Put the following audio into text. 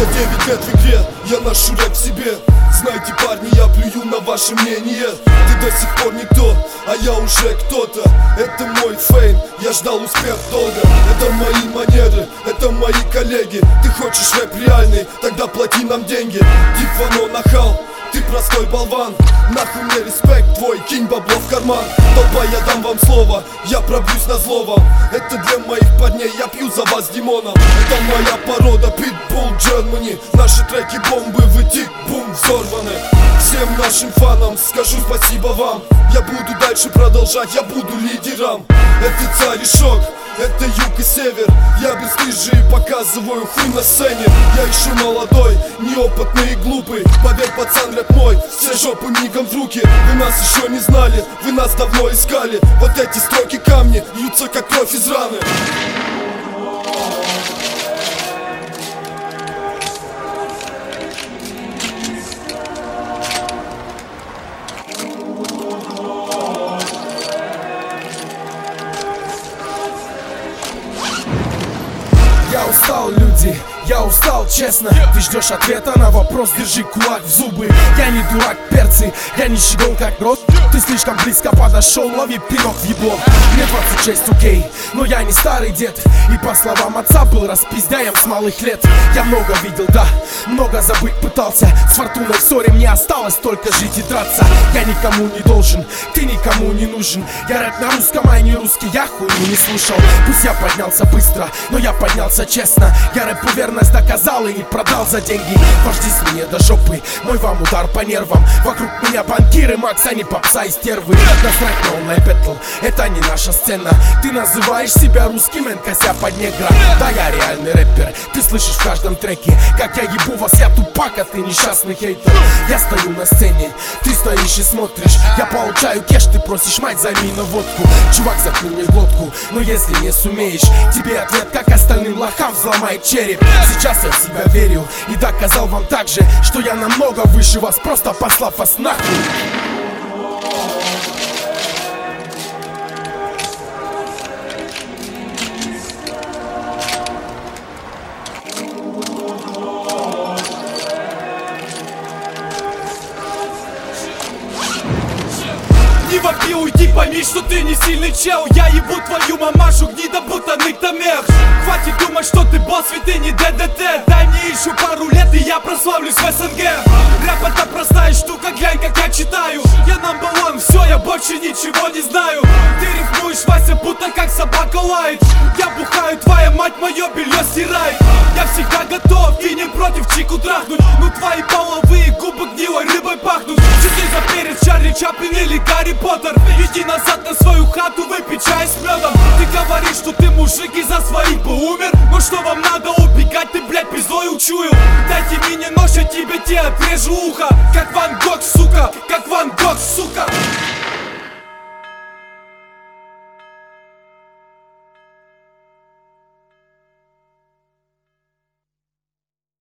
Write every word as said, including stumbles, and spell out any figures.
Я девять лет в игре, я ношу рэп в себе. Знаете, парни, я плюю на ваше мнение. Ты до сих пор никто, а я уже кто-то. Это мой фейм, я ждал успех долго. Это мои манеры, это мои коллеги. Ты хочешь рэп реальный, тогда плати нам деньги. Дивано нахал, ты простой болван. Нахуй мне респект твой, кинь бабло в карман. Толпа, я дам вам слово, я пробьюсь на зло вам. Это для моих парней, я пью за вас Димоном. Это моя порода, Pitbull Germany. Наши треки бомбы, вы тик-бум взорваны. Всем нашим фанам скажу спасибо вам. Я буду дальше продолжать, я буду лидером. Это царь и шок, это юг и север. Я бесстыжий показываю хуй на сцене. Я еще молодой, неопытный и глупый. Поверь, пацан, рэп мой, все жопы мигом в руки. Вы нас еще не знали, вы нас давно искали. Вот эти строки камни льются как кровь из раны. Я устал, люди, я устал, честно. Ты ждешь ответа на вопрос, держи кулак в зубы. Я не дурак, перцы, я не щегол как рот. Ты слишком близко подошел, лови пинок в ебло. Мне двадцать шесть, окей, но я не старый дед. И по словам отца был распиздяем с малых лет. Я много видел, да, много забыть пытался. С фортуной в ссоре мне осталось только жить и драться. Я никому не должен, ты никому не нужен. Я рэп на русском, а не русский, я хуйню не слушал. Пусть я поднялся быстро, но я поднялся честно. Я рэпу верность доказал и не продал за деньги. Вождись мне до жопы, мой вам удар по нервам. Вокруг меня банкиры, Макс, а не попса и стервы. Насрать на онлайн бэтл, это не наша сцена. Ты называешь себя русским, энкося под негра. Да, я реальный рэпер, ты слышишь в каждом треке как я ебу вас, я тупак, а ты несчастный хейтер. Я стою на сцене, ты стоишь и смотришь. Я получаю кеш, ты просишь мать, займи на водку. Чувак, заткни мне глотку, но если не сумеешь, тебе ответ, как остальным лохам, взломает череп. Сейчас я в себя верю и доказал вам также, что я намного выше вас, просто послав вас нахуй. Не вопи, уйди, пойми, что ты не сильный чел. Я ебу твою мамашу, гнида, будто ныктомех. Хватит думать, что ты босс, ведь ты не ДДТ. Дай мне еще пару лет, и я прославлюсь в СНГ. Рэп это простая штука, глянь, как я читаю. Я number one, все, я больше ничего не знаю. Ты рифмуешь, Вася, будто как собака лает. Я бухаю, твоя мать мое белье стирает. Я всегда готов и не против чику трахнуть. Ну твои половые губы гнилой рыбой пахнут. Часы за перец, Чарли Чаплин или Гарри Поттер. Иди назад на свою хату, выпей чай с медом. Ты говоришь, что ты мужик и за своих бы умер. Но что вам надо убегать, ты, блядь, пиздой учую. Дайте мне нож, я тебе те отрежу ухо. Как Ван Гог, сука.